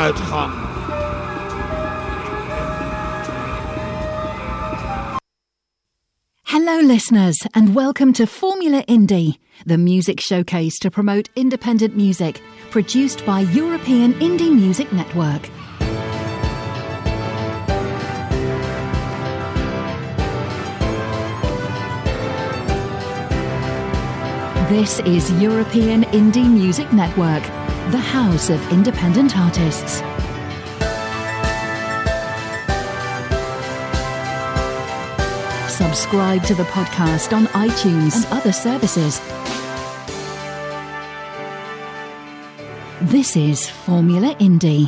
uitgang. Hello listeners and welcome to Formula Indie, the music showcase to promote independent music, produced by European Indie Music Network. This is European Indie Music Network, the house of independent artists. Subscribe to the podcast on iTunes and other services. This is Formula Indie.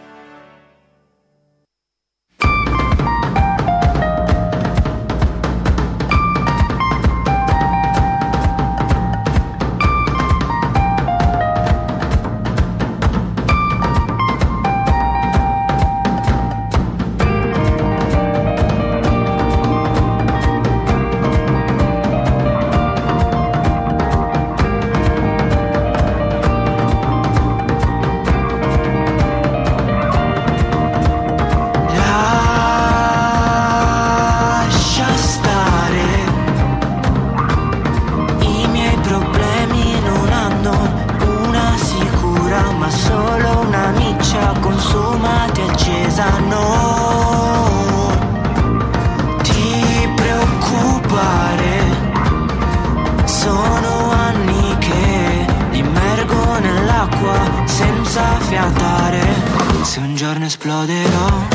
Se un giorno esploderò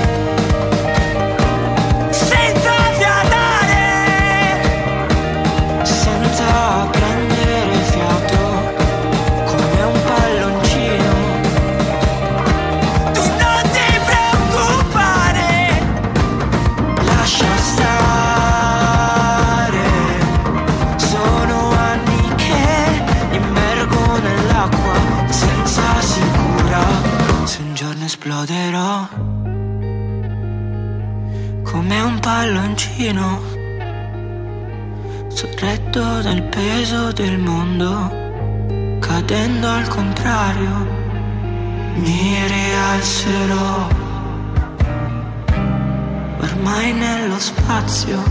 senza fiatare, senza prendere fiato, come un palloncino. Tu non ti preoccupare, lascia stare. Sono anni che immergo nell'acqua senza sicura. Se un giorno esploderò come un palloncino, sorretto dal peso del mondo, cadendo al contrario, mi rialzerò ormai nello spazio.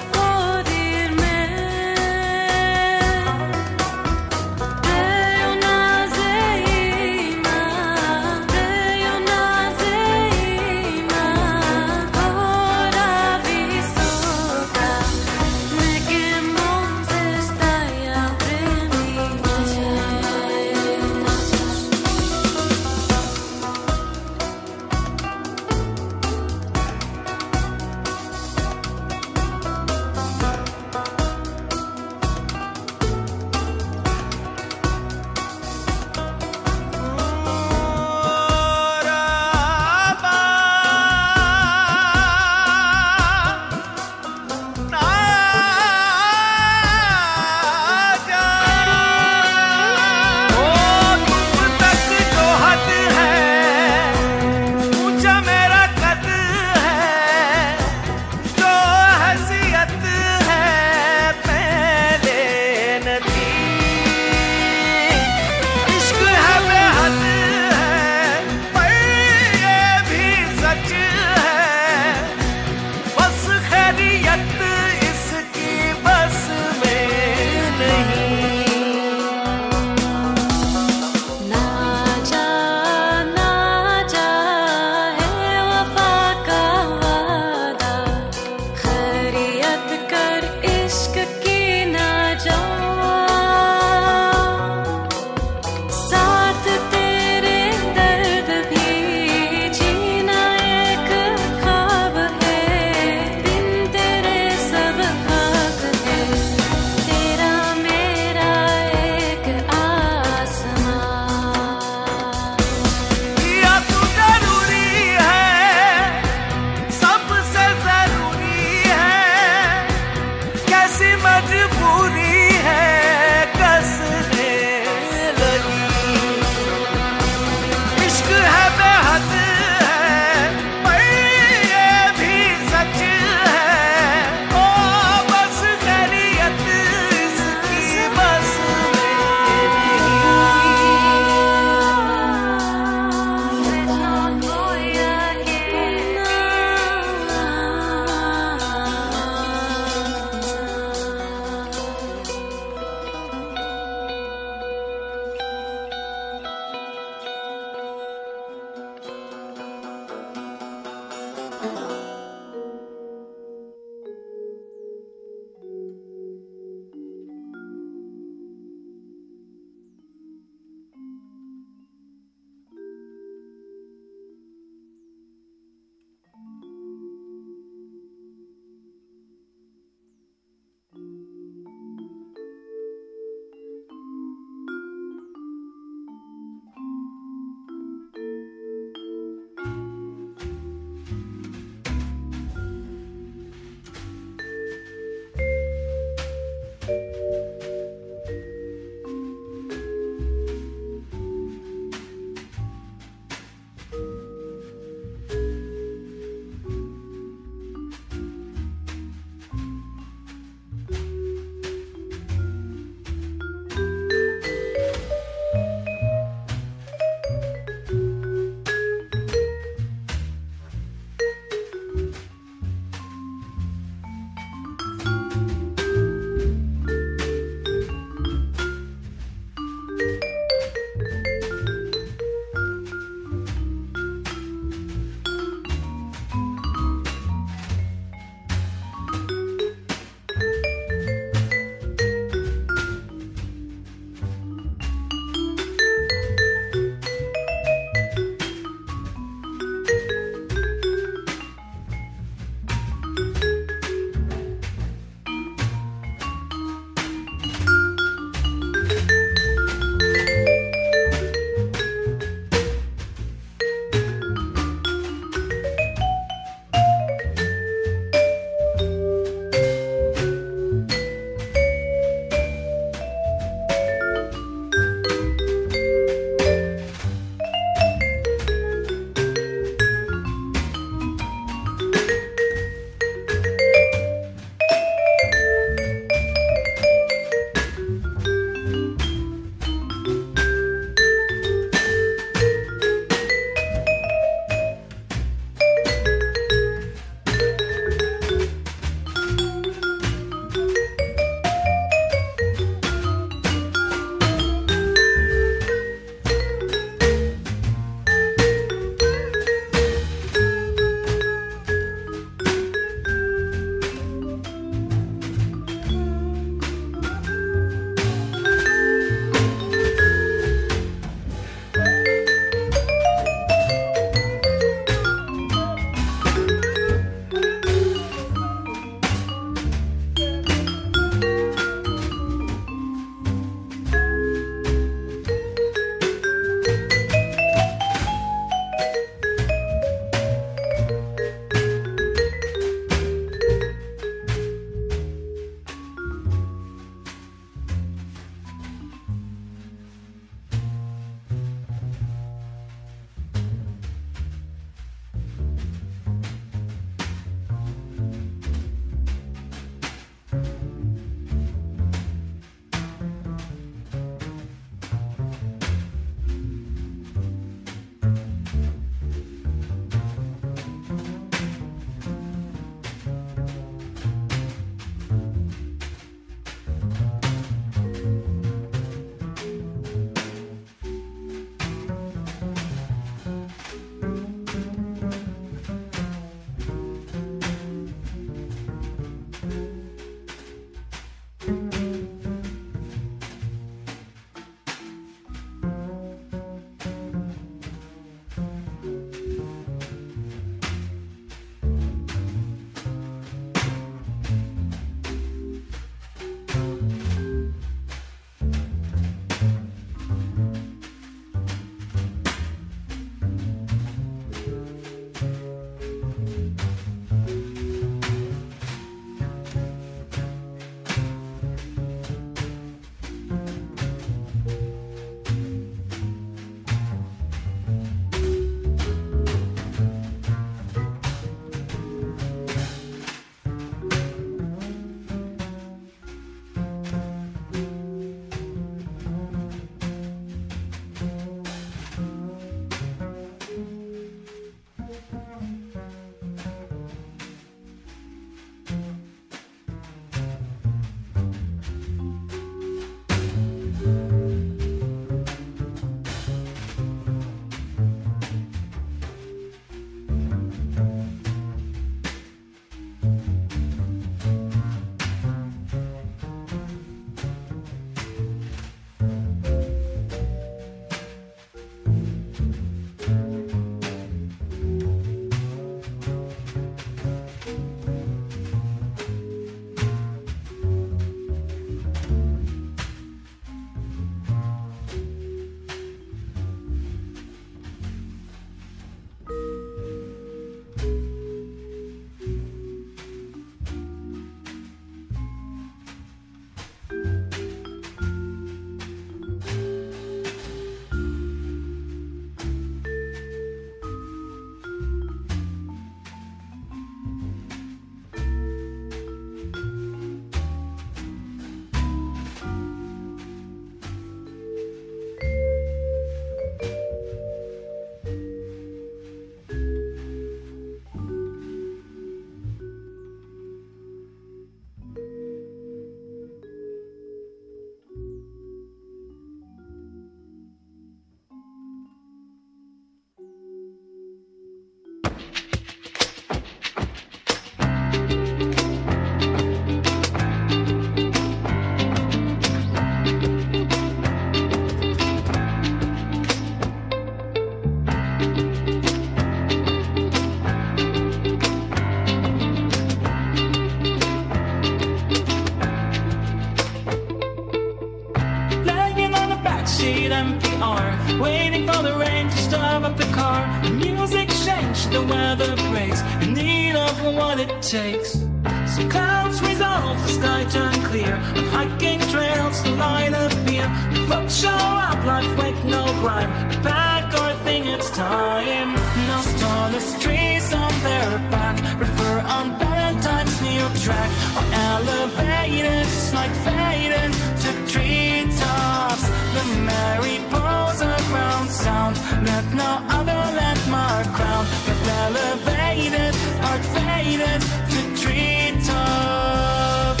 backseat NPR, waiting for the rain to stop up the car. The music changed, the weather breaks, in need of what it takes. Some clouds resolve, the sky turned clear. On hiking trails, the light appear. The folks show up, life with no rhyme. Pack our thing, it's time. No tallest trees on their back, refer on Valentine's new track. Or elevators like faded to treetops. The Mariposa ground sound, let no other landmark crown. The elevated are faded to treetops.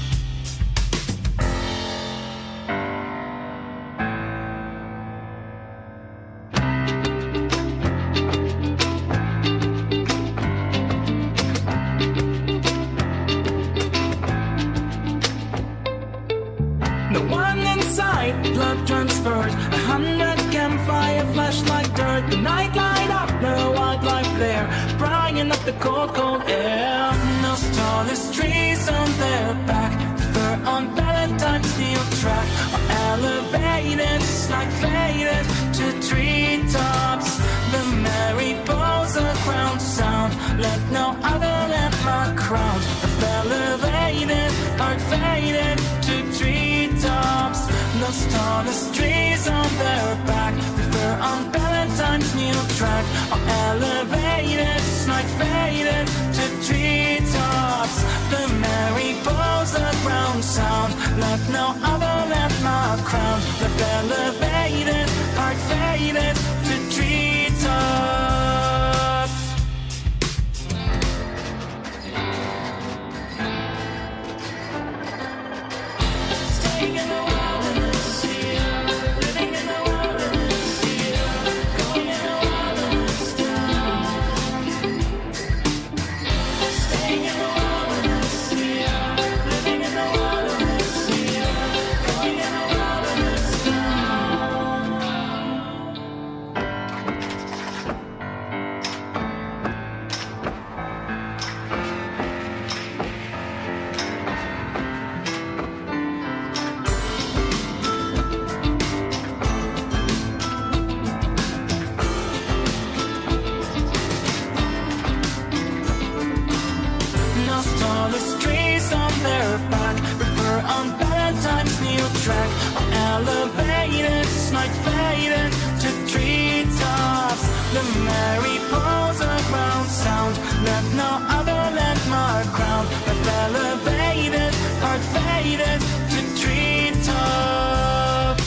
No one inside, blood transfers. 100 campfire flashlight dirt. The night light up, the wildlife flare, bringing up the cold, cold air. No tallest trees on their back, fur on Valentine's new track. Or elevators like faded to treetops. The Mariposa ground sound, let no other landmark crown. The elevated are faded to treetops. No tallest trees on their back, prefer on Valentine's new track. Or elevators like faded to treetops. The Mariposa ground sound, let no other landmark crown. The elevated are faded to treetops. Staying in the wilderness here, living in the wilderness here, going in the wilderness down. Staying in the wilderness here, living in the wilderness here, going in the wilderness down. No tallest trees on their back, refer on Valentine's new track. Or elevators like faded to treetops. The Mariposa ground sound, let no other landmark crown. The elevated are faded to treetops.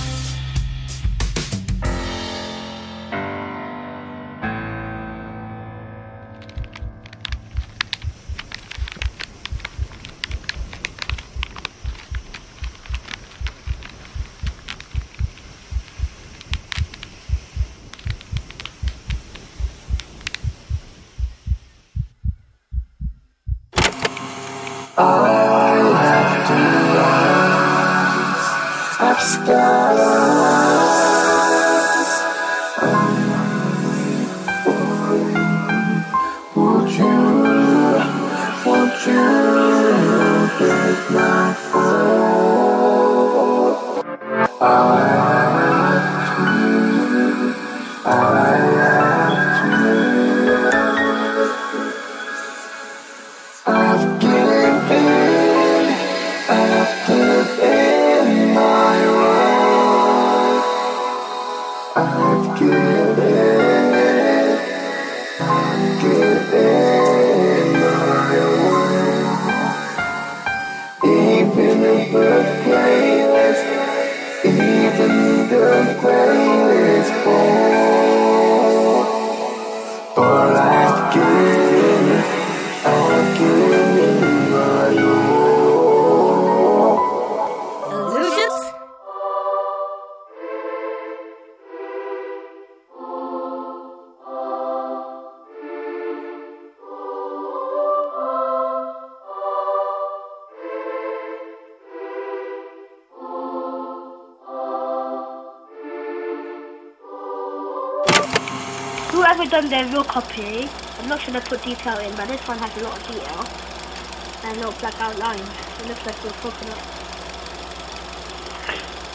Whoever done their real copy, I'm not sure they put detail in, but this one has a lot of detail and a lot of black outlines. It looks like we're coconut.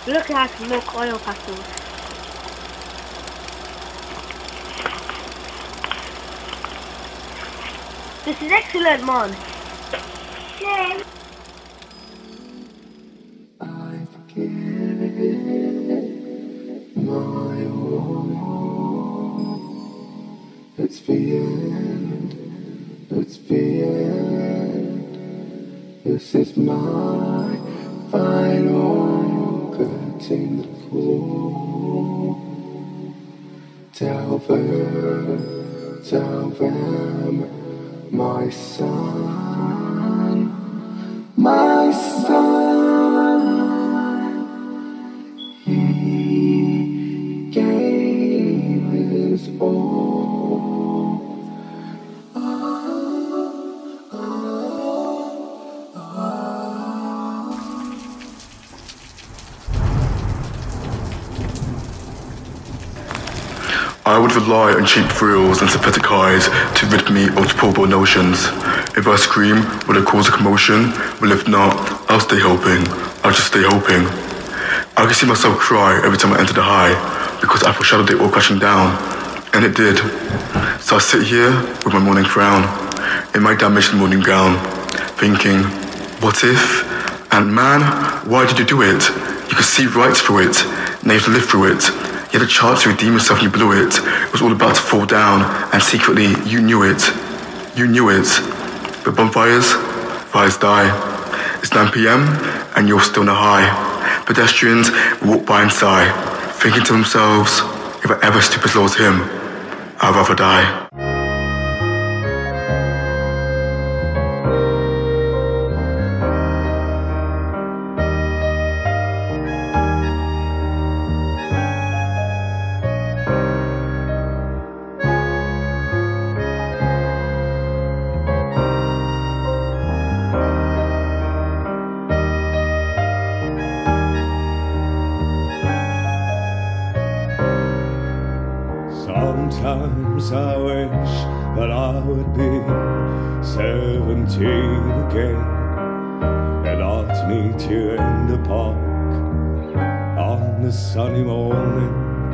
We're looking at milk oil pastels. This is excellent, Mon. Yeah. I've given my all. It's the end. It's the end. This is my final curtain call. Tell them, my son, he gave his all. I would rely on cheap thrills and synthetic highs to rid me of deplorable notions. If I scream, will it cause a commotion? Well, if not, I'll stay hoping. I'll just stay hoping. I can see myself cry every time I enter the high, because I foreshadowed it all crashing down. And it did. So I sit here with my morning frown, in my damaged morning gown, thinking, what if? And man, why did you do it? You could see right through it. Now you have to live through it. You had a chance to redeem yourself and you blew it. It was all about to fall down, and secretly you knew it. You knew it. But bonfires, fires die. It's 9 p.m. and you're still in a high. Pedestrians walk by and sigh, thinking to themselves, if I ever stoop as low as him, I'd rather die. Sometimes I wish that I would be 17 again, and I'd meet you in the park on a sunny morning.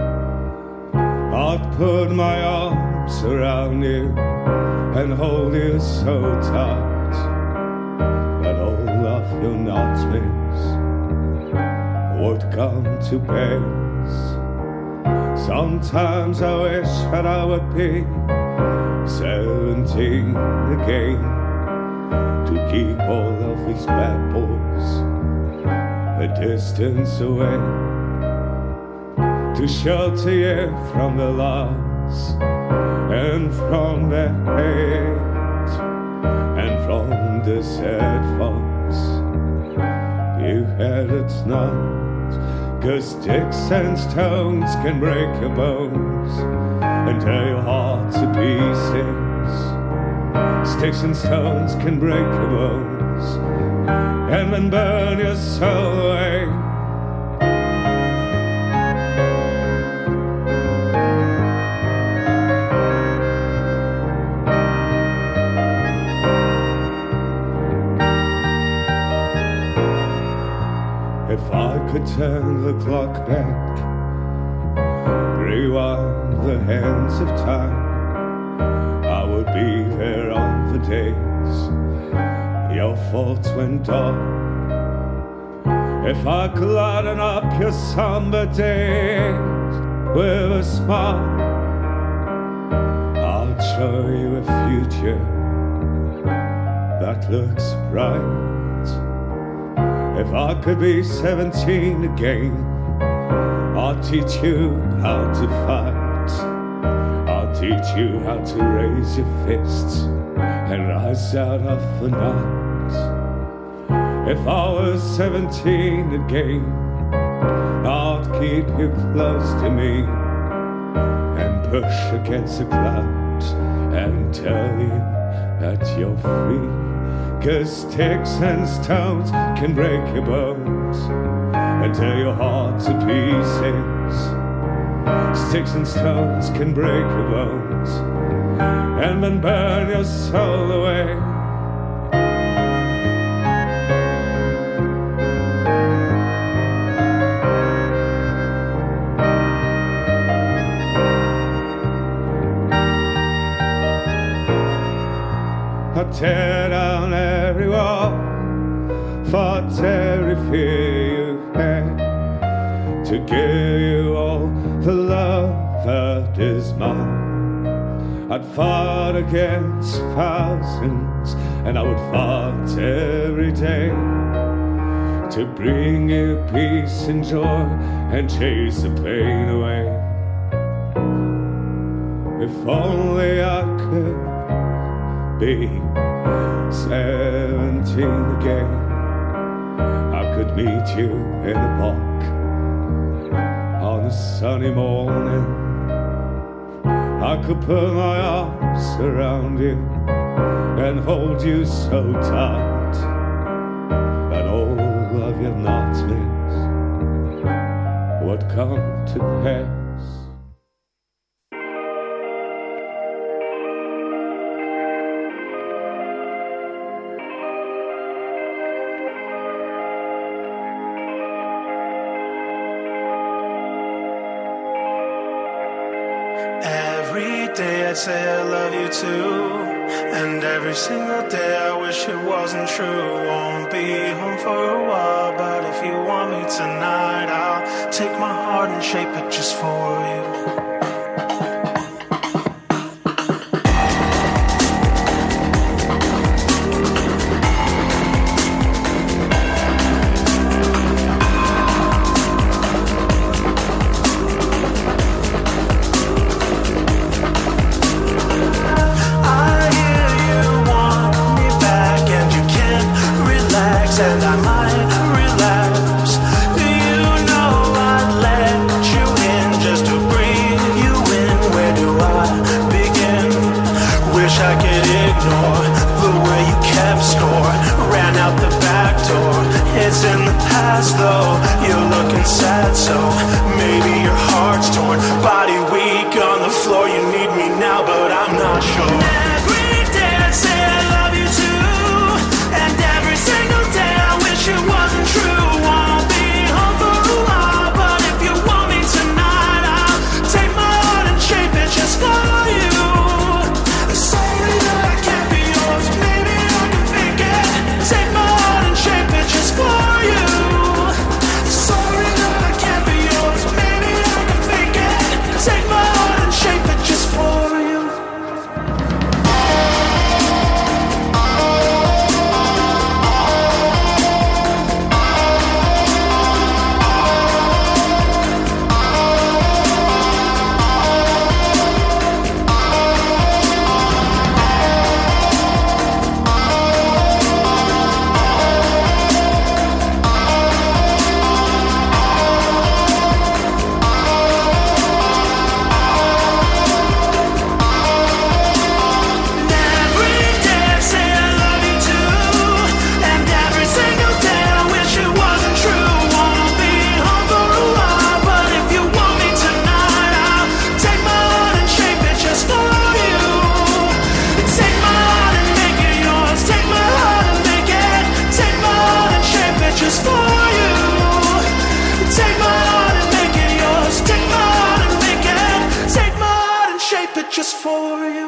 I'd put my arms around you and hold you so tight that all of your nightmares would come to pass. Sometimes I wish that I would be 17 again, to keep all of these bad boys a distance away, to shelter you from the lies and from the hate and from the sad thoughts you had at night. 'Cause sticks and stones can break your bones and tear your heart to pieces. Sticks and stones can break your bones and then burn your soul away. If I could turn the clock back, rewind the hands of time, I would be there on the days your thoughts went dark. If I could lighten up your somber days with a smile, I'd show you a future that looks bright. If I could be 17 again, I'd teach you how to fight. I'd teach you how to raise your fists and rise out of the night. If I was 17 again, I'd keep you close to me and push against the clouds and tell you that you're free. 'Cause sticks and stones can break your bones and tear your heart to pieces. Sticks and stones can break your bones and then burn your soul away. fight every fear you had, to give you all the love that is mine. I'd fought against thousands, and I would fight every day to bring you peace and joy and chase the pain away. If only I could be 17 again, I could meet you in a park on a sunny morning. I could put my arms around you and hold you so tight that all of your nightmares would come to pass. Every day I say I love you too, and every single day I wish it wasn't true. Won't be home for a while, but if you want me tonight, I'll take my heart and shape it just for you. And I might relapse. You know I'd let you in just to bring you in. Where do I begin? Wish I could ignore the way you kept score. Ran out the back door. It's in the past though. You're looking sad, so maybe your heart's torn. Body weak on the floor. You need me now, but I'm not sure. Every day I say I love you too, and every single day it wasn't true. Won't be home for a while, but if you want me tonight, I'll take my heart and shape it just for you. Sorry that I can't be yours, maybe I can fake it. Take my heart and shape it just for you. Sorry that I can't be yours, maybe I can fake it. Take my heart and shape it just for you. Just for you.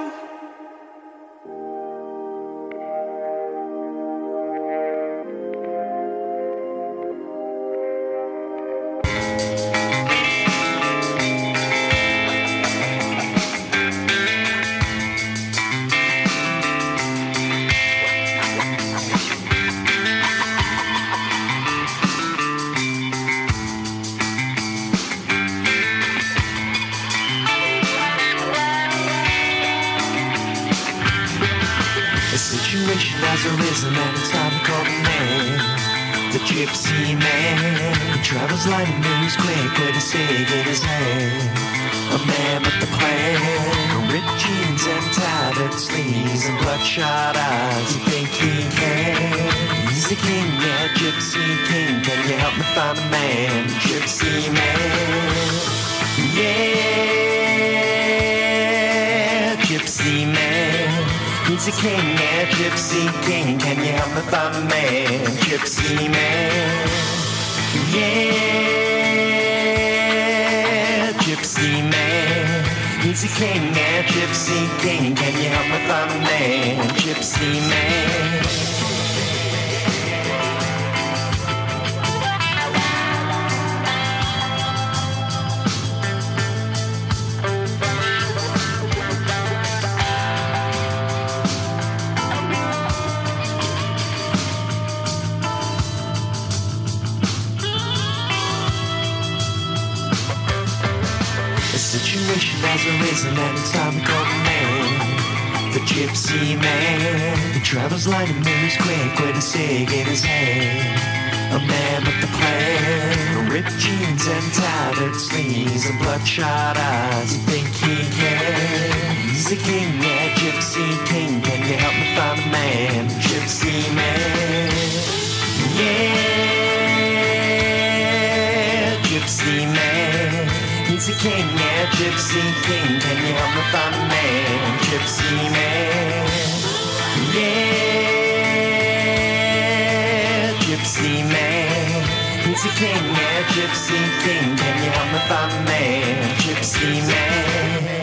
Has arisen and it's time to call the man, the gypsy man. He travels light and moves quick with a stick in his hand. A man with a plan, ripped jeans and tattered sleeves and bloodshot eyes. You think he can? He's a king, yeah, gypsy king. Can you help me find a man, gypsy man? Yeah, gypsy man. He's a king, yeah, gypsy king. Can you help me find a man, gypsy man? Yeah, gypsy man. He's a king, yeah, gypsy king. Can you help me find a man, gypsy man? Situation has arisen and it's time to call the man. The gypsy man. He travels light and moves quick with a cig in his hand. A man with a plan. Ripped jeans and tattered sleeves and bloodshot eyes. You think he can? He's a king, yeah, gypsy king. Can you help me find a man? Gypsy man. Yeah, gypsy man. He's a king, yeah, gypsy king. Can you help me find a man? Gypsy man. Yeah, gypsy man. He's a king, yeah, gypsy king. Can you help me find a man? Gypsy man.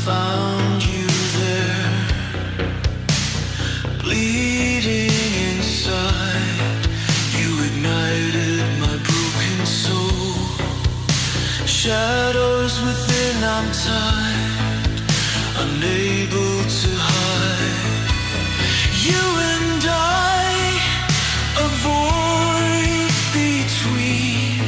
found you there, bleeding inside. You ignited my broken soul. Shadows within, I'm tired, unable to hide. You and I avoid between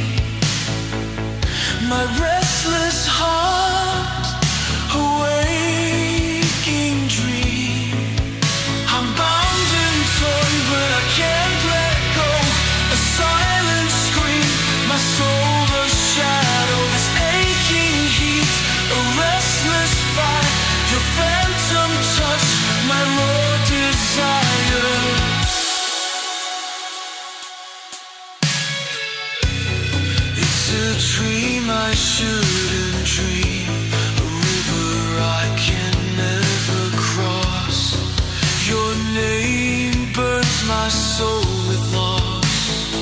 my restless heart, a waking dream. I'm bound and torn, but I can't let go. A silent scream, my soul a shadow, this aching heat, a restless fire. Your phantom touch, my raw desire. It's a dream I shouldn't dream, a river I can never cross. Your name burns my soul with loss.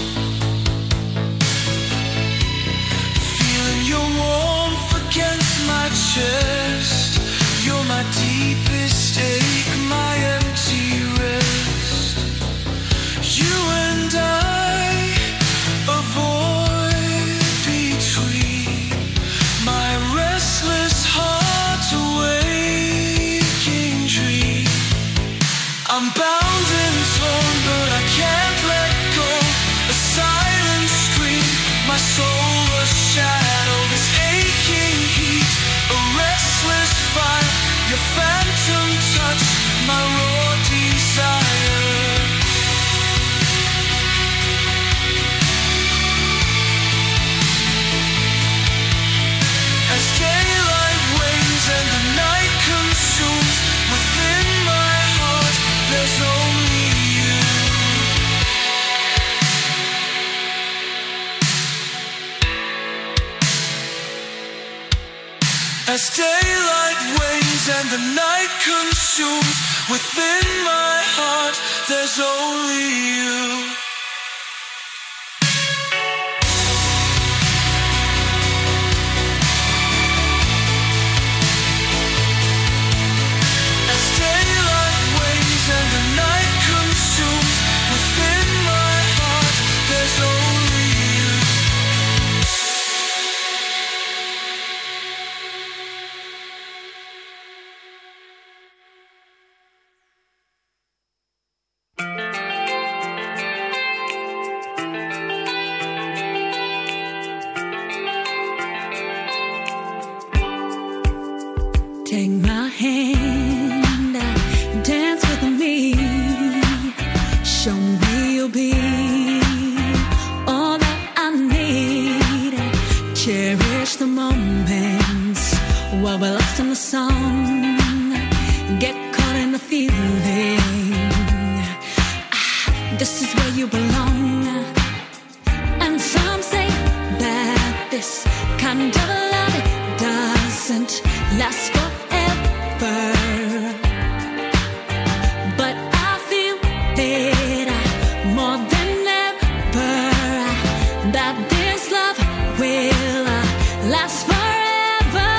Feeling your warmth against my chest. You're my deepest ache, my empty rest. You and I avoid between my restless heart, a waking dream. I'm bound and torn, but I can't let go. A silent scream, my soul a shadow, this aching heat, a restless fire. Your phantom touch, my raw desire. As daylight wanes and the night consumes, within my heart there's only you. As daylight wanes and the night consumes, within my heart there's only you. As daylight wanes and the night consumes, within my heart there's only you. Take my hand, dance with me. Show me you'll be all that I need. Cherish the moments while we're lost in the song. Get caught in the feeling. This is where you belong. And some say that this kind of love doesn't last forever, but I feel that more than ever that this love will last forever.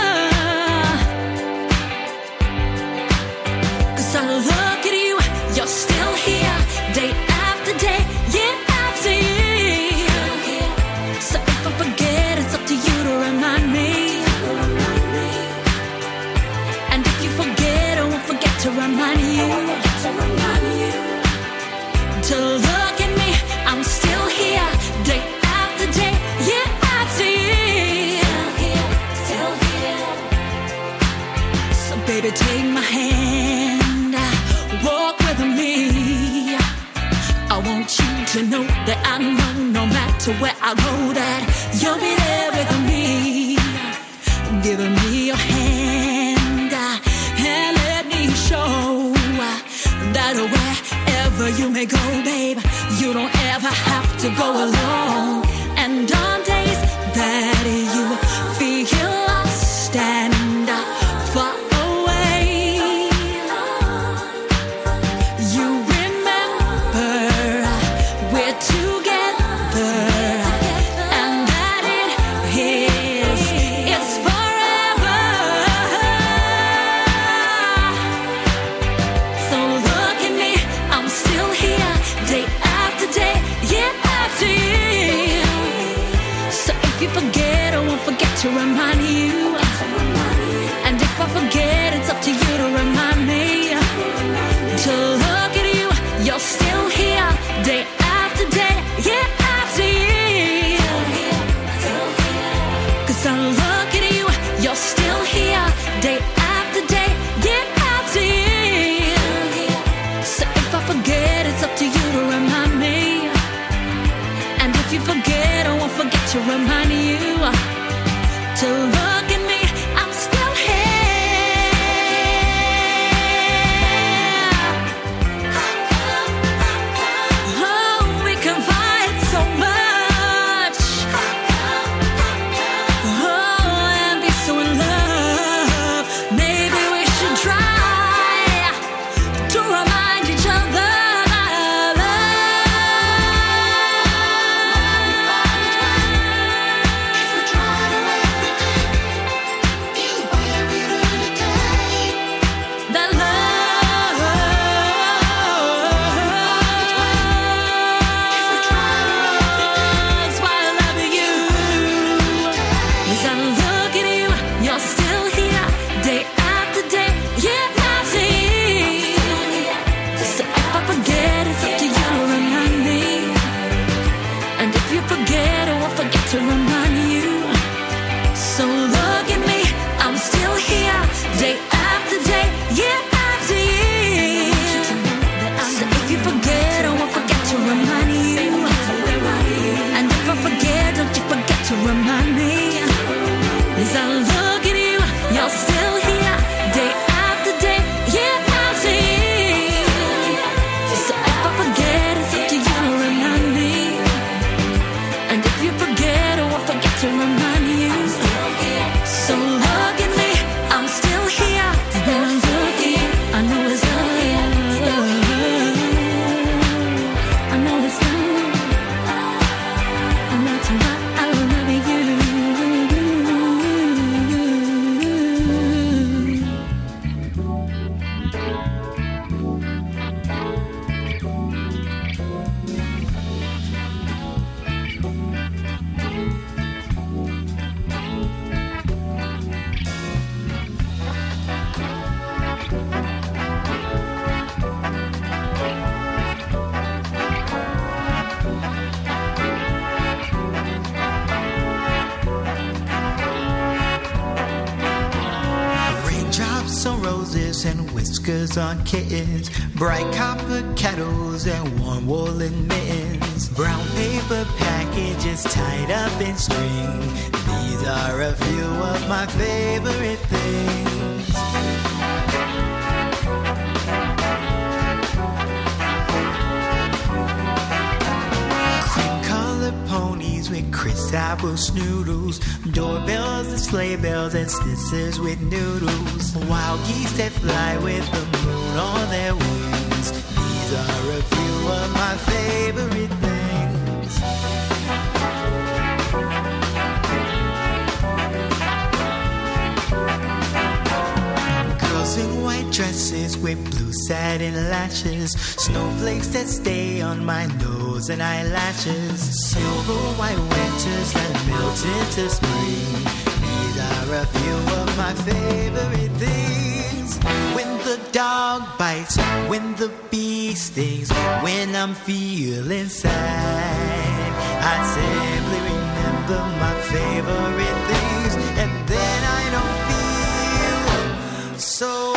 'Cause I look at you, you're still here, day after day, year after year. So if I forget, it's up to you to remind me. To remind you, to look at me, I'm still here, day after day, year after year. Still here. So baby, take my hand, walk with me. I want you to know that I know no matter where I go that you'll be there with me, giving me your hand and let me show that wherever you may go, babe, you don't ever have to go alone. And on days that you feel lost and far away, you remember we're together, and that it is, it's forever. Hearts on roses and whiskers on kittens, bright copper kettles and warm woolen mittens, brown paper packages tied up in string. These are a few of my favorite things. Ponies with Chris apple snoodles, doorbells and sleigh bells and scissors with noodles, wild geese that fly with the moon on their wings. These are a few of my favorite things. Girls in white dresses with blue satin lashes, snowflakes that stay on my nose and eyelashes, silver white winters that melt into spring. These are a few of my favorite things. When the dog bites, when the bee stings, when I'm feeling sad, I simply remember my favorite things, and then I don't feel so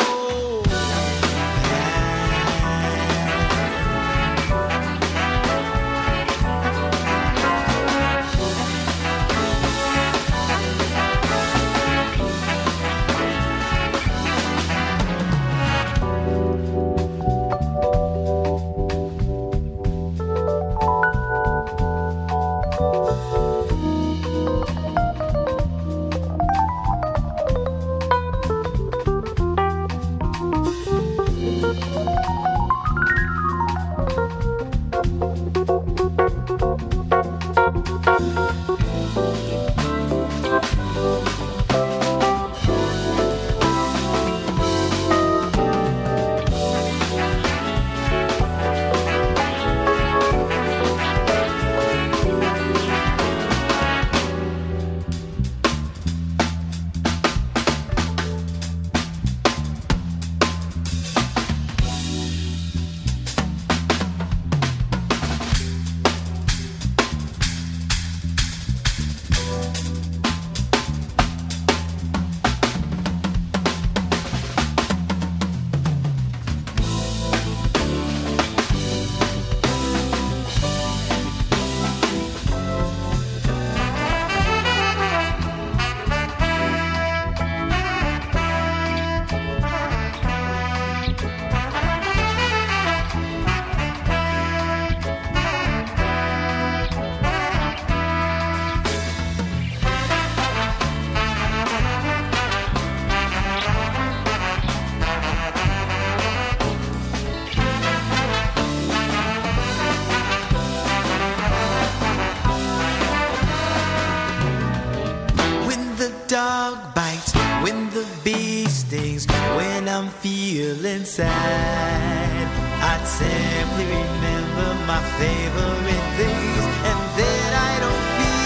dog bites, when the bee stings, when I'm feeling sad, I'd simply remember my favorite things, and then I don't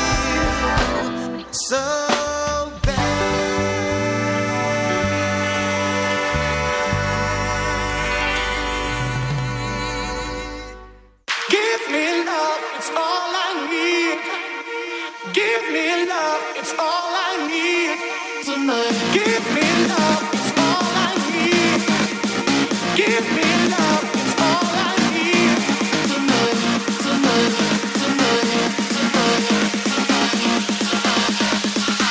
feel so bad. Give me love, it's all I need. Give me love, it's all I need tonight. Give me love, it's all I need. Give me love, it's all I need tonight, tonight, tonight, tonight, tonight, tonight.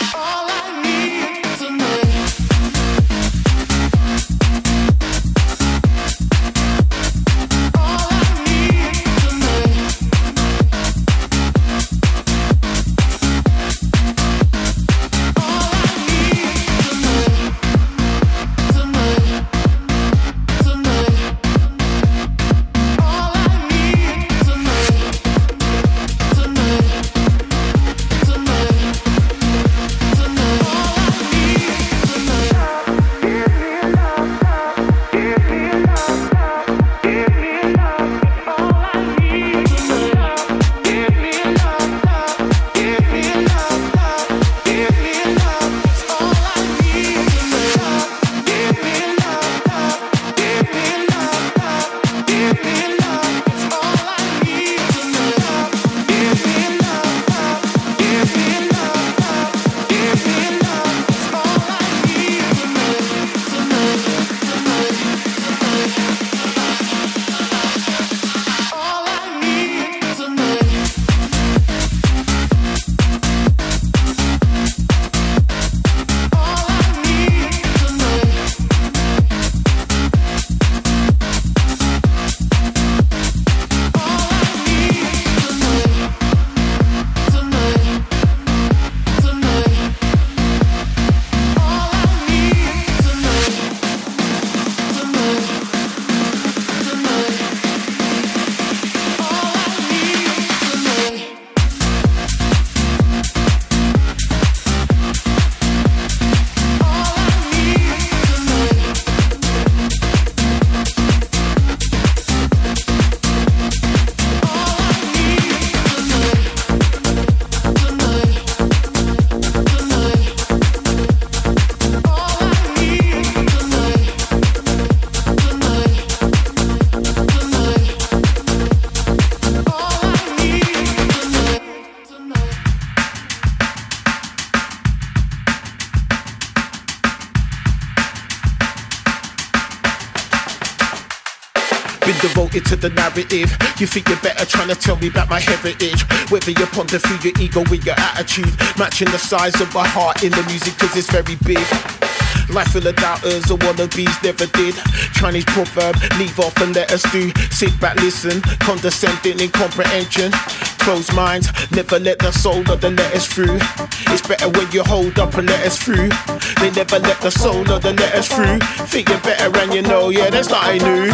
been devoted to the narrative. You think you're better trying to tell me about my heritage. Whether you ponder through your ego with your attitude, matching the size of my heart in the music cause it's very big. Life full of doubters or wannabes never did. Chinese proverb, leave off and let us do. Sit back, listen, condescending in comprehension. Closed minds, never let the soul of the letters through. It's better when you hold up and let us through. They never let the soul of the letters through. Think you're better and you know, yeah, that's nothing new.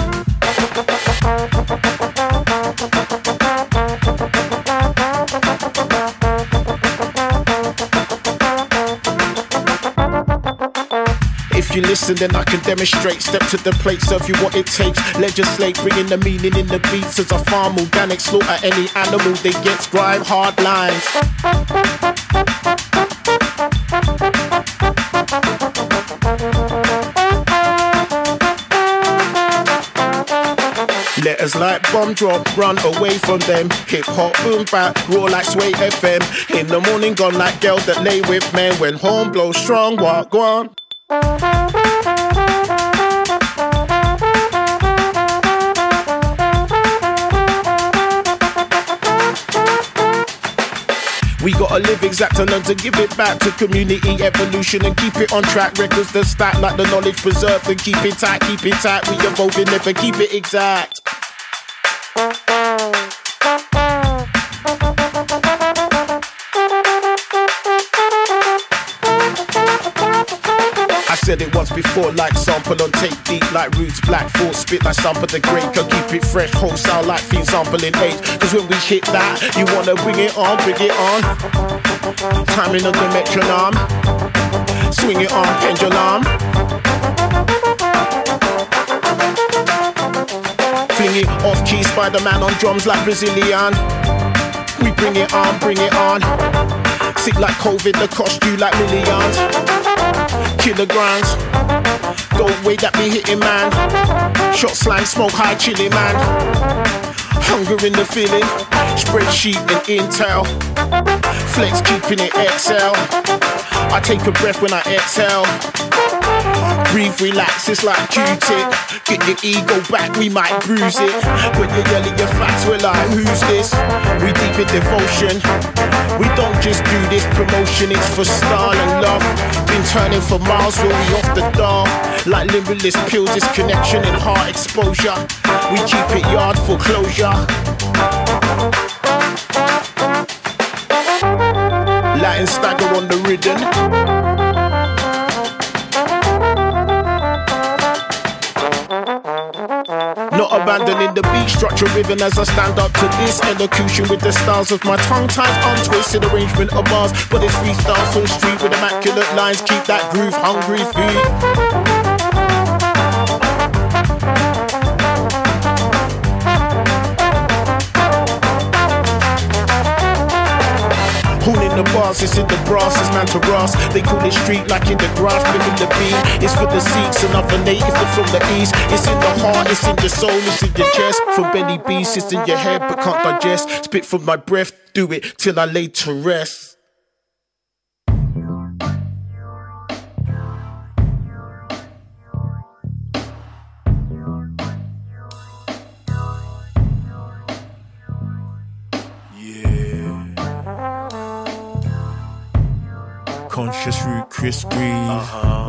If you listen, then I can demonstrate. Step to the plate, serve you what it takes. Legislate, bringing the meaning in the beats. As I farm organic, slaughter any animal they get. Scribe hard lines. Letters like bomb drop, run away from them. Hip hop, boom bap, raw like Sway FM. In the morning, gone like girls that lay with men. When horn blows strong, walk on. We gotta live exact and learn to give it back to community evolution and keep it on track. Records that stack like the knowledge preserved and keep it tight, keep it tight. We evolving, never keep it exact. I said it once before, like sample on tape deep, like roots, black thoughts, spit like sample the great. Can keep it fresh, whole sound like fiend sampling eight. Cause when we hit that, you wanna bring it on, bring it on. Timing of the metronome, swing it on, pendulum. Fling it off key, Spider-Man on drums like Brazilian. We bring it on, bring it on. Sick like COVID, the cost you like millions. Kilograms, don't wait that be hitting man. Shot slang, smoke high, chilly man. Hunger in the feeling, spreadsheet and intel. Flex keeping it XL. I take a breath when I exhale. Breathe, relax, it's like Q-tip. Get your ego back, we might bruise it. When you're yelling your facts, we're like, who's this? We deep in devotion. We don't just do this promotion, it's for style and love. Been turning for miles, when we off the dial. Like limberless pills, it's connection and heart exposure. We keep it yard for closure. Latin stagger on the rhythm. Not abandoning the beat structure rhythm as I stand up to this elocution with the styles of my tongue ties untwisted arrangement of bars, but it's freestyle full street with immaculate lines. Keep that groove hungry feet. Pulling the bars, it's in the brass, it's man to brass. They call it street like in the graph, living the beat. It's for the Sikhs and other natives from the east. It's in the heart, it's in your soul, it's in your chest. From belly beast, it's in your head but can't digest. Spit from my breath, do it till I lay to rest. Conscious root, Chris Breeze.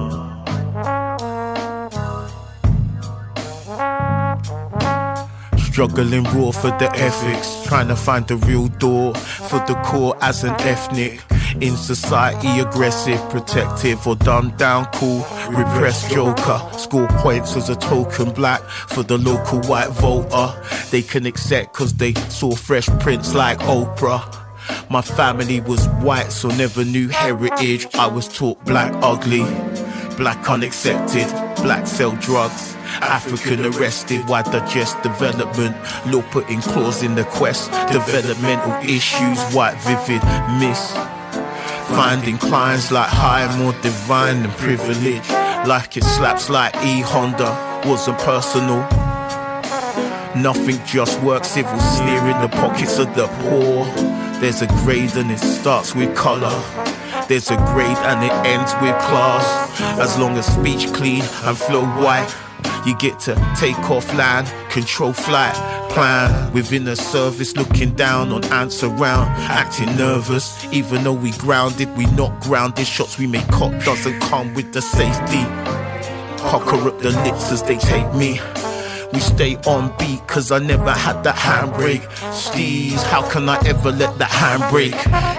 Struggling raw for the ethics, trying to find the real door for the core as an ethnic. In society, aggressive, protective, or dumbed down, cool, repressed joker. Score points as a token black for the local white voter. They can accept cause they saw Fresh Prince like Oprah. My family was white, so never knew heritage. I was taught black ugly, black unaccepted, black sell drugs, African arrested. Why digest development? Law putting clause in the quest. Developmental issues, white vivid miss. Finding clients like high, more divine than privilege. Like it slaps like E Honda, wasn't personal. Nothing just works, civil sneer in the pockets of the poor. There's a grade and it starts with colour. There's a grade and it ends with class. As long as speech clean and flow white, You get to take off land, control flight, plan within a service, looking down on ants around, acting nervous. Even though we grounded, we not grounded. Shots we may cop doesn't come with the safety. Pucker up the lips as they take me. We stay on beat cause I never had that handbrake. Steez, how can I ever let that handbrake?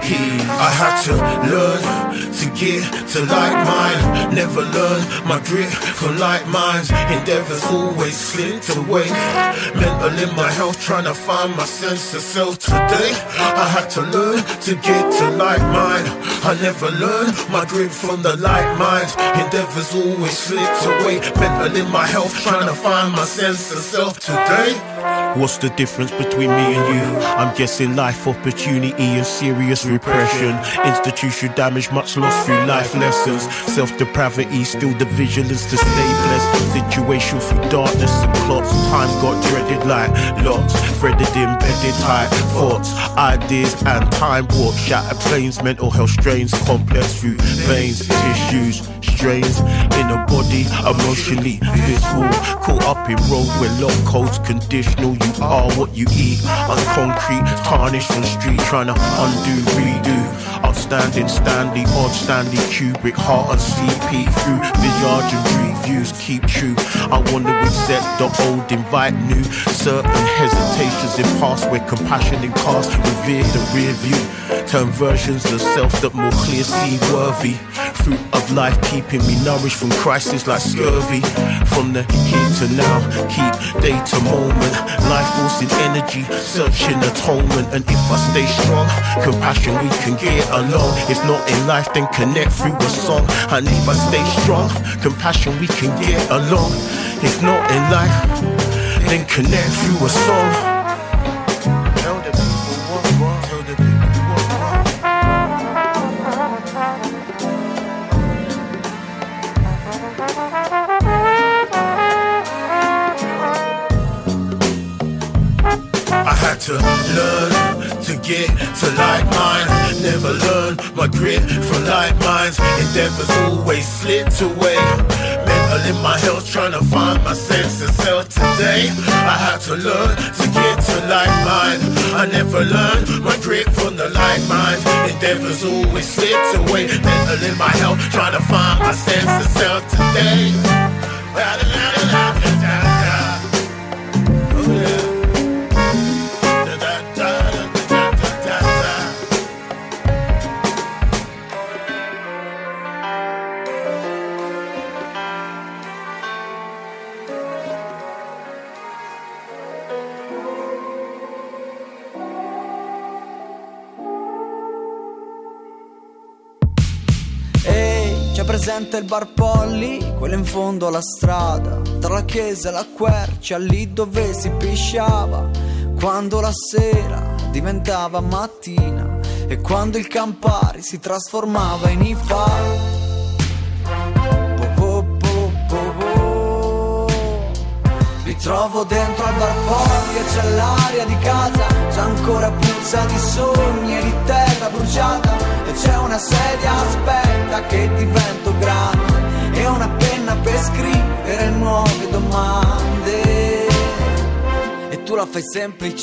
I had to learn to get to like mine. Never learn my grit from like minds. Endeavors always slipped away. Mental in my health, trying to find my sense of self today. I had to learn to get to like mine. I never learned my grit from the like minds. Endeavors always slipped away. Mental in my health, trying to find my sense of self today. What's the difference between me and you? I'm guessing life opportunity and serious repression. Institution damage, much lost through life lessons. Self-depravity, still the vigilance to stay blessed. Situation through darkness and plots. Time got dreaded like locks. Threaded, embedded, tight thoughts, ideas and time warp. Shattered planes, mental health strains. Complex through veins, tissues, strains in a body, emotionally visceral. Caught up in road where lock codes conditional. You are what you eat. On concrete, tarnished on street, trying to undo, redo. Outstanding Stanley, odd Stanley Kubrick, heart on CP through visage and reviews. Keep true. I want to accept the old, invite new. Certain hesitations in past where compassion in past revere the rear view. Turn versions of self that more clear see worthy. Fruit of life keeping me nourished from crisis like scurvy. From the here to now, keep day to moment. Life forcing energy, searching atonement. And if I stay strong, compassion we can get along. If not in life, then connect through a song. And if I stay strong, compassion we can get along. If not in life, then connect through a song. To learn to get to like mine. Never learn my grit from like minds. Endeavors always slipped away. Mental in my health, trying to find my sense of self today. I had to learn to get to like mine. I never learned my grit from the like minds. Endeavors always slipped away. Mental in my health, trying to find my sense of self today. Oh yeah. Presente il bar Polly, quello in fondo alla strada, tra la chiesa e la quercia, lì dove si pisciava, quando la sera diventava mattina e quando il Campari si trasformava in Ipar. Mi trovo dentro al bar Polly e c'è l'aria di casa, c'è ancora puzza di sogni e di terra bruciata, e c'è una sedia aspetta che divento grande e una penna per scrivere nuove domande, e tu la fai semplice